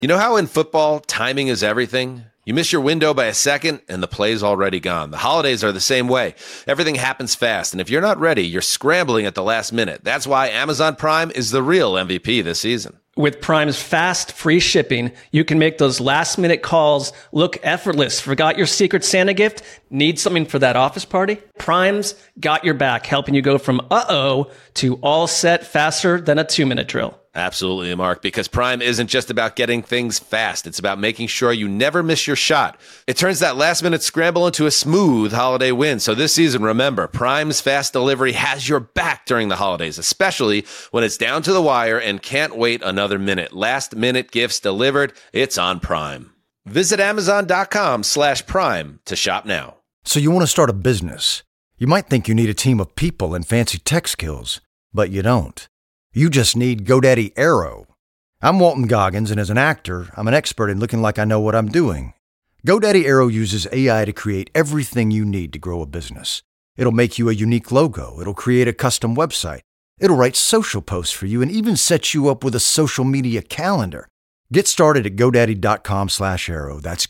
You know how in football, timing is everything? You miss your window by a second, and the play's already gone. The holidays are the same way. Everything happens fast, and if you're not ready, you're scrambling at the last minute. That's why Amazon Prime is the real MVP this season. With Prime's fast, free shipping, you can make those last-minute calls look effortless. Forgot your Secret Santa gift? Need something for that office party? Prime's got your back, helping you go from uh-oh to all set faster than a 2-minute drill. Absolutely, Mark, because Prime isn't just about getting things fast. It's about making sure you never miss your shot. It turns that last-minute scramble into a smooth holiday win. So this season, remember, Prime's fast delivery has your back during the holidays, especially when it's down to the wire and can't wait another minute. Last-minute gifts delivered. It's on Prime. Visit Amazon.com/Prime to shop now. So you want to start a business. You might think you need a team of people and fancy tech skills, but you don't. You just need GoDaddy Aero. I'm Walton Goggins, and as an actor, I'm an expert in looking like I know what I'm doing. GoDaddy Aero uses AI to create everything you need to grow a business. It'll make you a unique logo. It'll create a custom website. It'll write social posts for you and even set you up with a social media calendar. Get started at GoDaddy.com/Aero. That's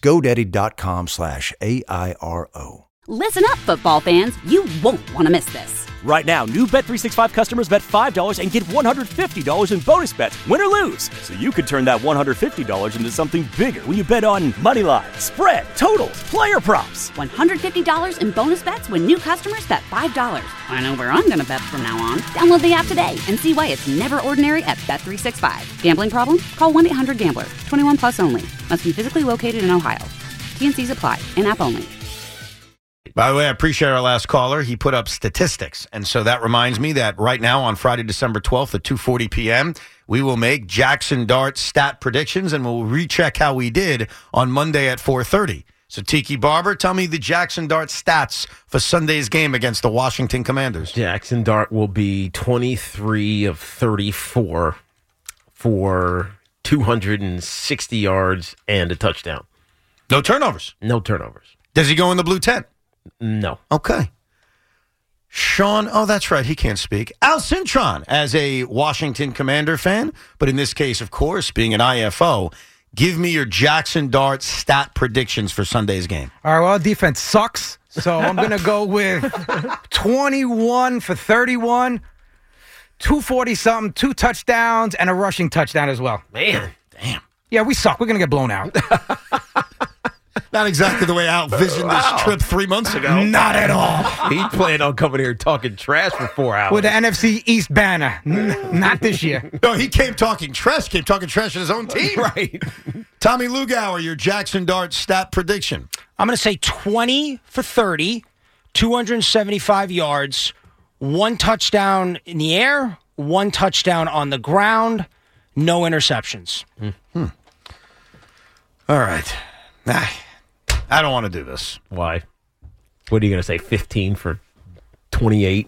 GoDaddy.com/AIRO. Listen up, football fans. You won't want to miss this. Right now, new Bet365 customers bet $5 and get $150 in bonus bets, win or lose. So you could turn that $150 into something bigger when you bet on money line, spread, totals, player props. $150 in bonus bets when new customers bet $5. I know where I'm going to bet from now on. Download the app today and see why it's never ordinary at Bet365. Gambling problem? Call 1-800-GAMBLER. 21 plus only. Must be physically located in Ohio. T&Cs apply. In-app only. By the way, I appreciate our last caller. He put up statistics. And so that reminds me that right now on Friday, December 12th at 2:40 p.m., we will make Jackson Dart stat predictions, and we'll recheck how we did on Monday at 4:30. So, Tiki Barber, tell me the Jackson Dart stats for Sunday's game against the Washington Commanders. Jackson Dart will be 23 of 34 for 260 yards and a touchdown. No turnovers. No turnovers. Does he go in the blue tent? No. Okay. Sean, oh, that's right. He can't speak. Al Cintron, as a Washington Commander fan, but in this case, of course, being an IFO, give me your Jackson Dart stat predictions for Sunday's game. All right, well, defense sucks, so I'm going to go with 21 for 31, 240-something, 2 touchdowns, and a rushing touchdown as well. Man, damn. Yeah, we suck. We're going to get blown out. Not exactly the way Al visioned this trip 3 months ago. Not at all. He planned on coming here talking trash for 4 hours. With the NFC East banner. Not this year. No, he came talking trash in his own team. Right. Tommy Lugauer, your Jackson Dart stat prediction. I'm going to say 20 for 30, 275 yards, 1 touchdown in the air, 1 touchdown on the ground, no interceptions. Mm-hmm. All right. I don't want to do this. Why? What are you going to say, 15 for 28?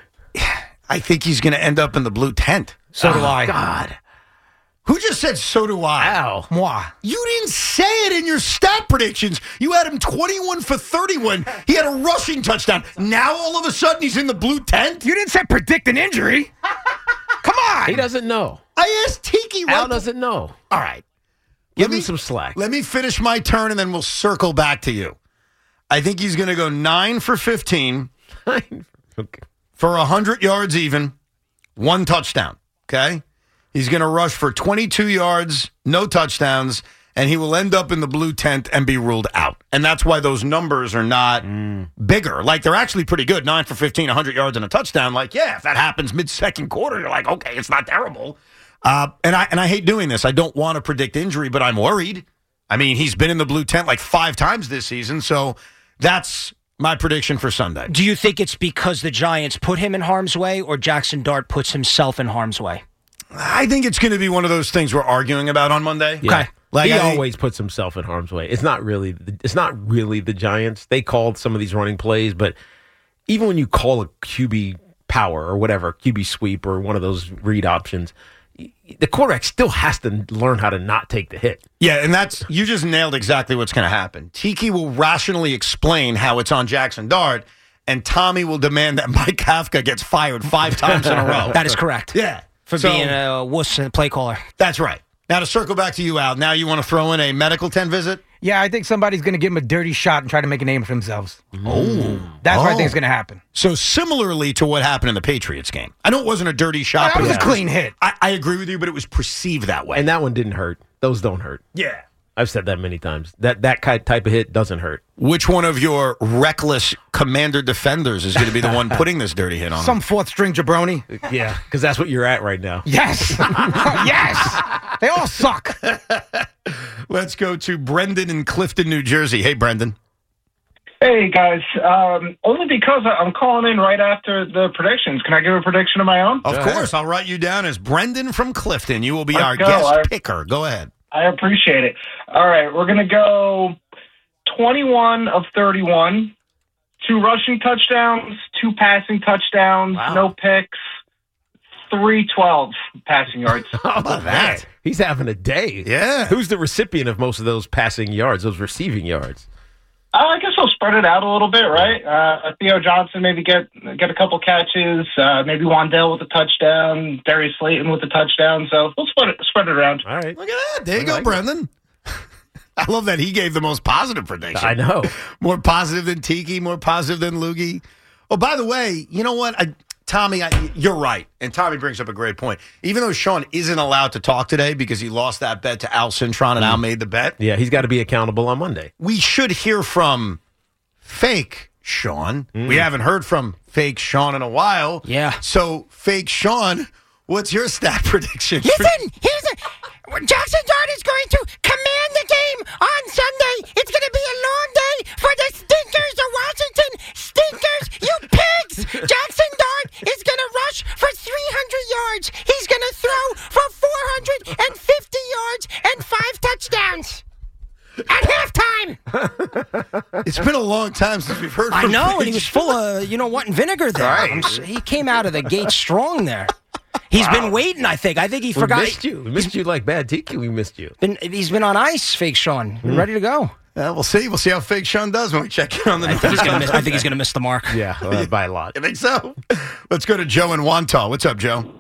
I think he's going to end up in the blue tent. So do I. God. Who just said so do I? Ow. Moi. You didn't say it in your stat predictions. You had him 21 for 31. He had a rushing touchdown. Now all of a sudden he's in the blue tent? You didn't say predict an injury. Come on. He doesn't know. I asked Tiki. Al doesn't know. All right. Give him some slack. Let me finish my turn, and then we'll circle back to you. I think he's going to go 9 for 15 Okay. for 100 yards even, 1 touchdown, okay? He's going to rush for 22 yards, no touchdowns, and he will end up in the blue tent and be ruled out. And that's why those numbers are not bigger. Like, they're actually pretty good, 9 for 15, 100 yards and a touchdown. Like, yeah, if that happens mid-second quarter, you're like, okay, it's not terrible. And I hate doing this. I don't want to predict injury, but I'm worried. I mean, he's been in the blue tent like 5 times this season, so that's my prediction for Sunday. Do you think it's because the Giants put him in harm's way or Jackson Dart puts himself in harm's way? I think it's going to be one of those things we're arguing about on Monday. Yeah. Okay. Like, he always puts himself in harm's way. It's not really the Giants. They called some of these running plays, but even when you call a QB power or whatever, QB sweep or one of those read options, the quarterback still has to learn how to not take the hit. Yeah, and you just nailed exactly what's going to happen. Tiki will rationally explain how it's on Jackson Dart, and Tommy will demand that Mike Kafka gets fired 5 times in a row. That is correct. Yeah. For being a wuss and play caller. That's right. Now, to circle back to you, Al, now you want to throw in a medical tent visit? Yeah, I think somebody's going to give him a dirty shot and try to make a name for themselves. Oh. That's what I think is going to happen. So similarly to what happened in the Patriots game. I know it wasn't a dirty shot. That was but a clean hit. I agree with you, but it was perceived that way. And that one didn't hurt. Those don't hurt. Yeah. I've said that many times. That type of hit doesn't hurt. Which one of your reckless commander defenders is going to be the one putting this dirty hit on Some him? fourth-string jabroni. Yeah, because that's what you're at right now. Yes. Yes. They all suck. Let's go to Brendan in Clifton, New Jersey. Hey, Brendan. Hey, guys. Only because I'm calling in right after the predictions. Can I give a prediction of my own? Of course. I'll write you down as Brendan from Clifton. You will be our go. guest picker. Go ahead. I appreciate it. All right, we're going to go 21 of 31, 2 rushing touchdowns, 2 passing touchdowns, no picks, 312 passing yards. How about that? He's having a day. Yeah. Who's the recipient of most of those passing yards, those receiving yards? I guess we'll spread it out a little bit, right? Theo Johnson maybe get a couple catches, maybe Wandale with a touchdown, Darius Slayton with a touchdown. So we'll spread it around. All right. Look at that. There you go, Brendan. I love that he gave the most positive prediction. I know. More positive than Tiki, more positive than Loogie. Oh, by the way, you know what? Tommy, you're right. And Tommy brings up a great point. Even though Sean isn't allowed to talk today because he lost that bet to Al Cintron and Al made the bet. Yeah, he's got to be accountable on Monday. We should hear from fake Sean. We haven't heard from fake Sean in a while. Yeah. So, fake Sean, what's your stat prediction? Listen, Jackson Dart is going to command the game on Sunday. It's going to be a long day for the stinkers, the Washington stinkers, you pigs. Jackson Dart is going to rush for 300 yards. He's going to throw for 450 yards and 5 touchdowns. At halftime. It's been a long time since we've heard from I know, and Fake he was Sean. full of, and vinegar there. Right. He came out of the gate strong there. He's been waiting, I think. I think he forgot. We missed you like bad Tiki. We missed you. He's been on ice, fake Sean. We're ready to go. We'll see. We'll see how fake Sean does when we check in on the I think he's going to miss the mark. Yeah, by a lot. You think so? Let's go to Joe in Wantagh. What's up, Joe?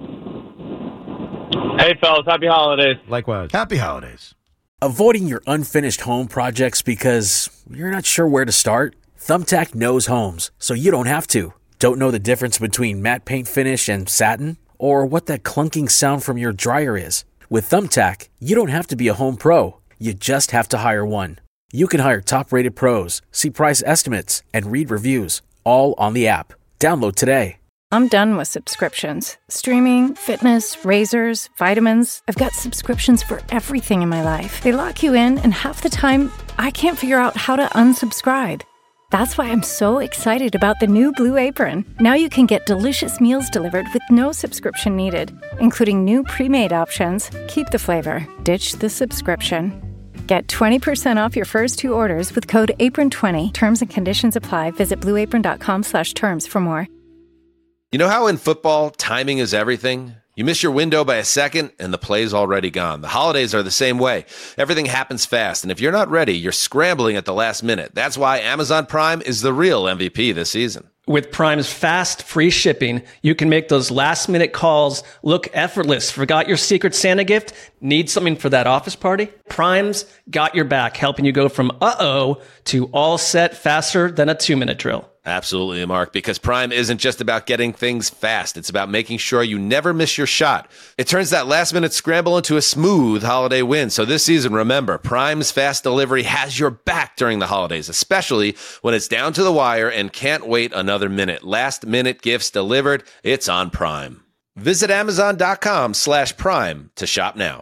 Hey, fellas. Happy holidays. Likewise. Happy holidays. Avoiding your unfinished home projects because you're not sure where to start? Thumbtack knows homes, so you don't have to. Don't know the difference between matte paint finish and satin? Or what that clunking sound from your dryer is? With Thumbtack, you don't have to be a home pro. You just have to hire one. You can hire top-rated pros, see price estimates, and read reviews, all on the app. Download today. I'm done with subscriptions. Streaming, fitness, razors, vitamins. I've got subscriptions for everything in my life. They lock you in, and half the time, I can't figure out how to unsubscribe. That's why I'm so excited about the new Blue Apron. Now you can get delicious meals delivered with no subscription needed, including new pre-made options. Keep the flavor, ditch the subscription. Get 20% off your first 2 orders with code APRON20. Terms and conditions apply. Visit blueapron.com/terms for more. You know how in football, timing is everything? You miss your window by a second, and the play's already gone. The holidays are the same way. Everything happens fast, and if you're not ready, you're scrambling at the last minute. That's why Amazon Prime is the real MVP this season. With Prime's fast, free shipping, you can make those last-minute calls look effortless. Forgot your Secret Santa gift? Need something for that office party? Prime's got your back, helping you go from uh-oh to all set faster than a 2-minute drill. Absolutely, Mark, because Prime isn't just about getting things fast. It's about making sure you never miss your shot. It turns that last-minute scramble into a smooth holiday win. So this season, remember, Prime's fast delivery has your back during the holidays, especially when it's down to the wire and can't wait another minute. Last-minute gifts delivered, it's on Prime. Visit Amazon.com/Prime to shop now.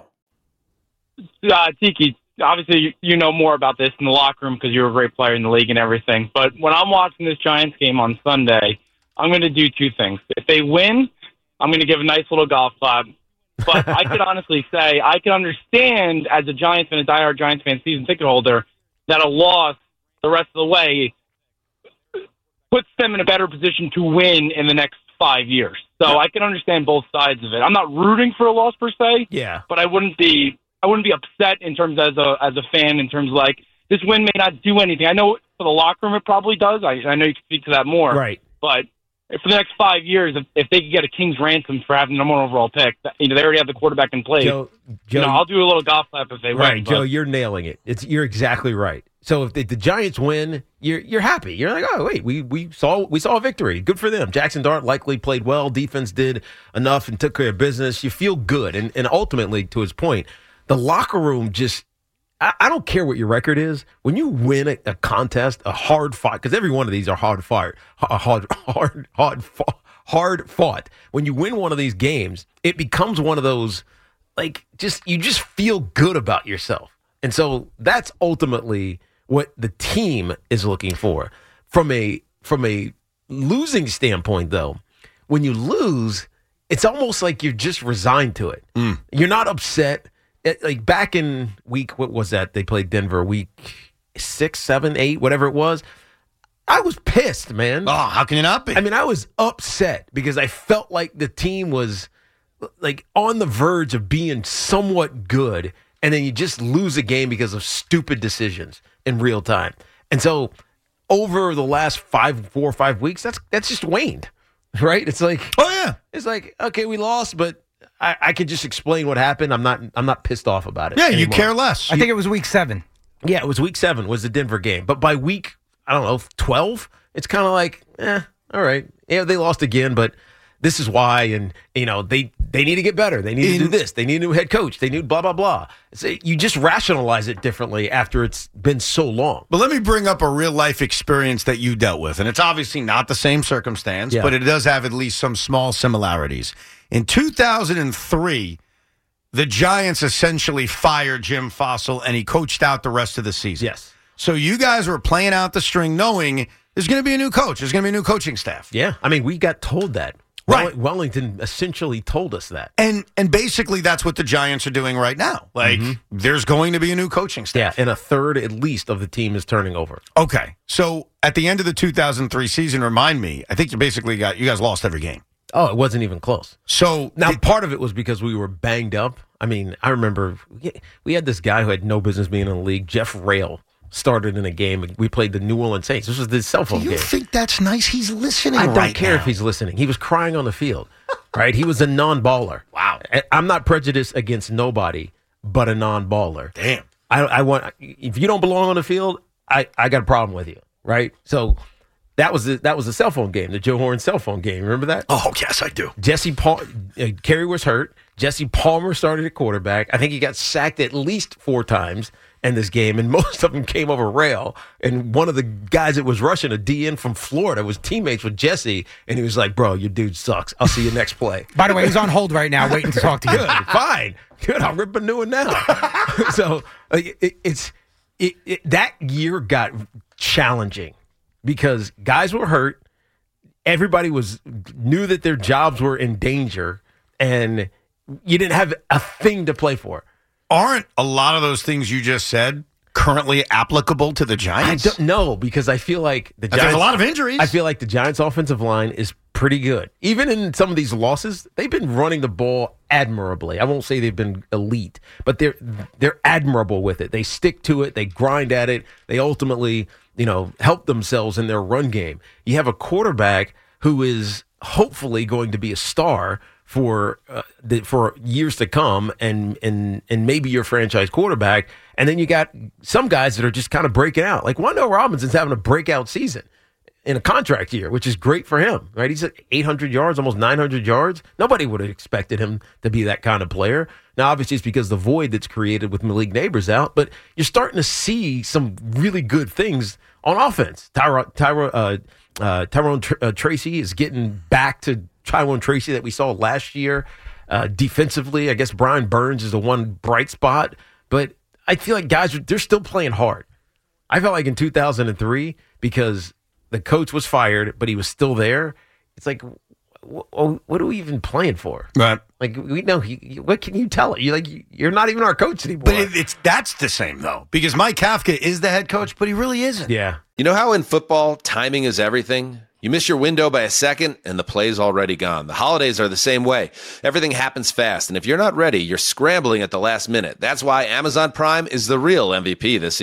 Tiki, obviously you know more about this in the locker room because you're a great player in the league and everything. But when I'm watching this Giants game on Sunday, I'm going to do 2 things. If they win, I'm going to give a nice little golf clap. But I could honestly say I can understand as a Giants fan, a diehard Giants fan, season ticket holder, that a loss the rest of the way puts them in a better position to win in the next 5 years. So I can understand both sides of it. I'm not rooting for a loss per se. Yeah. But I wouldn't be upset in terms as a fan in terms of like this win may not do anything. I know for the locker room it probably does. I know you can speak to that more. Right. But for the next 5 years, if they could get a king's ransom for having the number 1 overall pick, they already have the quarterback in place. Joe, I'll do a little golf clap if they win. Right, Joe, you're nailing it. You're exactly right. So if the Giants win, you're happy. You're like, oh wait, we saw a victory. Good for them. Jackson Dart likely played well. Defense did enough and took care of business. You feel good, and ultimately, to his point, the locker room just. I don't care what your record is. When you win a contest, a hard fight, because every one of these are hard fought. When you win one of these games, it becomes one of those, you just feel good about yourself. And so that's ultimately what the team is looking for. From a losing standpoint, though, when you lose, it's almost like you're just resigned to it. You're not upset. Like back in week, what was that? They played Denver week 6, 7, 8, whatever it was. I was pissed, man. Oh, how can you not be? I mean, I was upset because I felt like the team was on the verge of being somewhat good, and then you just lose a game because of stupid decisions in real time. And so over the last 4 or 5 weeks, that's just waned, right? It's like, oh yeah, it's like, okay, we lost, but I could just explain what happened. I'm not pissed off about it. Yeah, anymore. you care less. I think it was week 7. Yeah, it was week 7 was the Denver game. But by week, 12, it's kind of like, all right. Yeah, they lost again, but this is why. And, they need to get better. They need to do this. They need a new head coach. They need blah, blah, blah. So you just rationalize it differently after it's been so long. But let me bring up a real life experience that you dealt with. And it's obviously not the same circumstance, but it does have at least some small similarities. In 2003, the Giants essentially fired Jim Fossil, and he coached out the rest of the season. Yes. So you guys were playing out the string knowing there's going to be a new coach. There's going to be a new coaching staff. Yeah. I mean, we got told that. Right. Wellington essentially told us that. And basically that's what the Giants are doing right now. There's going to be a new coaching staff. Yeah, and a third at least of the team is turning over. Okay. So at the end of the 2003 season, remind me, I think you guys lost every game. Oh, it wasn't even close. So now part of it was because we were banged up. I mean, I remember we had this guy who had no business being in the league, Jeff Rail, started in a game. We played the New Orleans Saints. This was the cell phone game. Do you think that's nice? He's listening right now. I don't care if he's listening. He was crying on the field, right? He was a non-baller. Wow. I'm not prejudiced against nobody but a non-baller. Damn. I want, if you don't belong on the field, I got a problem with you, right? So that was the cell phone game, the Joe Horn cell phone game. Remember that? Oh, yes, I do. Kerry was hurt. Jesse Palmer started at quarterback. I think he got sacked at least 4 times in this game, and most of them came over rail. And one of the guys that was rushing, a DN from Florida, was teammates with Jesse, and he was like, bro, your dude sucks. I'll see you next play. By the way, he's on hold right now waiting to talk to you. Good, fine. Good, I'll rip a new one now. So that year got challenging because guys were hurt. Everybody knew that their jobs were in danger, and you didn't have a thing to play for. Aren't a lot of those things you just said currently applicable to the Giants? I don't know, because I feel like the Giants, there's a lot of injuries. I feel like the Giants' offensive line is pretty good. Even in some of these losses, they've been running the ball admirably. I won't say they've been elite, but they're admirable with it. They stick to it. They grind at it. They ultimately, help themselves in their run game. You have a quarterback who is hopefully going to be a star for years to come, and maybe your franchise quarterback. And then you got some guys that are just kind of breaking out. Like Wan'Dale Robinson's having a breakout season in a contract year, which is great for him, right? He's at 800 yards, almost 900 yards. Nobody would have expected him to be that kind of player. Now, obviously, it's because the void that's created with Malik Neighbors out, but you're starting to see some really good things on offense. Tyrone Tracy is getting back to Tyrone Tracy that we saw last year. Defensively, I guess Brian Burns is the one bright spot, but I feel like guys, they're still playing hard. I felt like in 2003, because the coach was fired, but he was still there. It's like, what are we even playing for? Right. Like, we know, what can you tell it? You're not even our coach anymore. But that's the same, though, because Mike Kafka is the head coach, but he really isn't. Yeah. You know how in football, timing is everything? You miss your window by a second, and the play's already gone. The holidays are the same way. Everything happens fast, and if you're not ready, you're scrambling at the last minute. That's why Amazon Prime is the real MVP this season.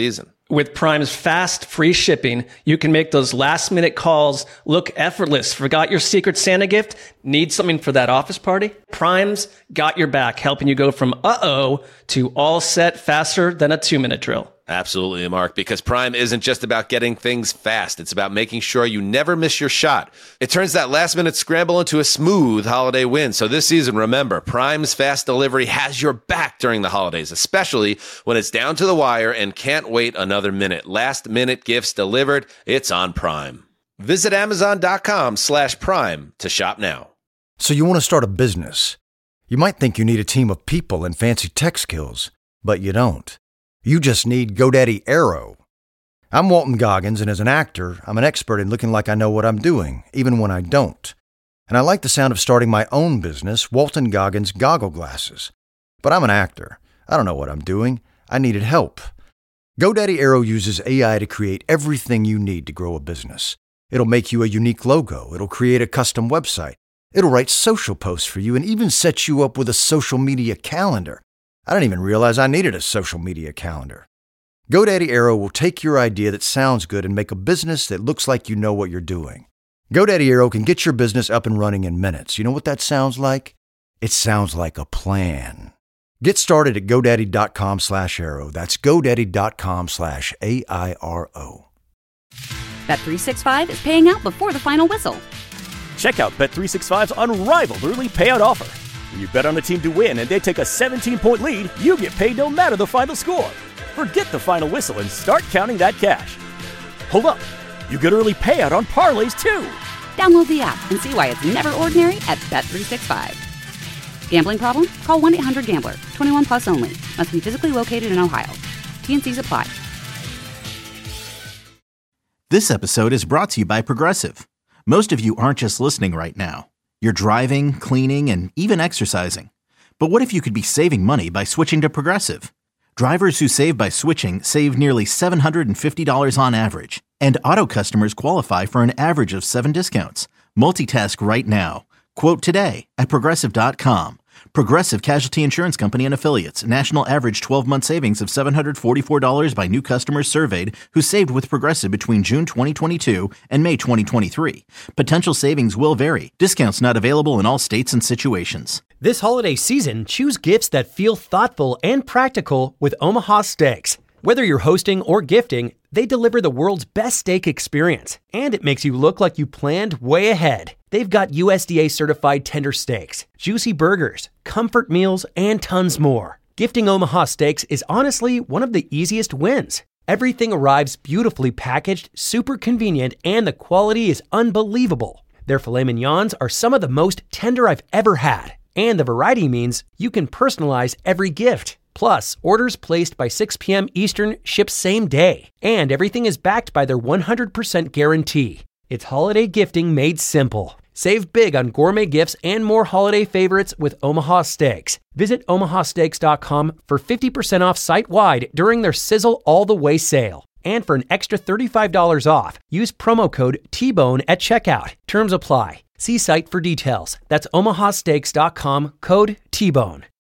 With Prime's fast, free shipping, you can make those last-minute calls look effortless. Forgot your Secret Santa gift? Need something for that office party? Prime's got your back, helping you go from uh-oh to all set faster than a 2-minute drill. Absolutely, Mark, because Prime isn't just about getting things fast. It's about making sure you never miss your shot. It turns that last-minute scramble into a smooth holiday win. So this season, remember, Prime's fast delivery has your back during the holidays, especially when it's down to the wire and can't wait another minute. Last-minute gifts delivered, it's on Prime. Visit Amazon.com/Prime to shop now. So you want to start a business. You might think you need a team of people and fancy tech skills, but you don't. You just need GoDaddy Aero. I'm Walton Goggins, and as an actor, I'm an expert in looking like I know what I'm doing, even when I don't. And I like the sound of starting my own business, Walton Goggins Goggle Glasses. But I'm an actor. I don't know what I'm doing. I needed help. GoDaddy Aero uses AI to create everything you need to grow a business. It'll make you a unique logo. It'll create a custom website. It'll write social posts for you and even set you up with a social media calendar. I didn't even realize I needed a social media calendar. GoDaddy Aero will take your idea that sounds good and make a business that looks like you know what you're doing. GoDaddy Aero can get your business up and running in minutes. You know what that sounds like? It sounds like a plan. Get started at GoDaddy.com/Aero. That's GoDaddy.com/AIRO. Bet365 is paying out before the final whistle. Check out Bet365's unrivaled early payout offer. When you bet on a team to win and they take a 17-point lead, you get paid no matter the final score. Forget the final whistle and start counting that cash. Hold up. You get early payout on parlays, too. Download the app and see why it's never ordinary at Bet365. Gambling problem? Call 1-800-GAMBLER. 21 plus only. Must be physically located in Ohio. T&Cs apply. This episode is brought to you by Progressive. Most of you aren't just listening right now. You're driving, cleaning, and even exercising. But what if you could be saving money by switching to Progressive? Drivers who save by switching save nearly $750 on average. And auto customers qualify for an average of 7 discounts. Multitask right now. Quote today at Progressive.com. Progressive Casualty Insurance Company and Affiliates. National average 12-month savings of $744 by new customers surveyed who saved with Progressive between June 2022 and May 2023. Potential savings will vary. Discounts not available in all states and situations. This holiday season, choose gifts that feel thoughtful and practical with Omaha Steaks. Whether you're hosting or gifting, they deliver the world's best steak experience, and it makes you look like you planned way ahead. They've got USDA certified tender steaks, juicy burgers, comfort meals, and tons more. Gifting Omaha Steaks is honestly one of the easiest wins. Everything arrives beautifully packaged, super convenient, and the quality is unbelievable. Their filet mignons are some of the most tender I've ever had, and the variety means you can personalize every gift. Plus, orders placed by 6 p.m. Eastern ship same day, and everything is backed by their 100% guarantee. It's holiday gifting made simple. Save big on gourmet gifts and more holiday favorites with Omaha Steaks. Visit omahasteaks.com for 50% off site-wide during their Sizzle All the Way sale. And for an extra $35 off, use promo code TBONE at checkout. Terms apply. See site for details. That's omahasteaks.com, code TBONE.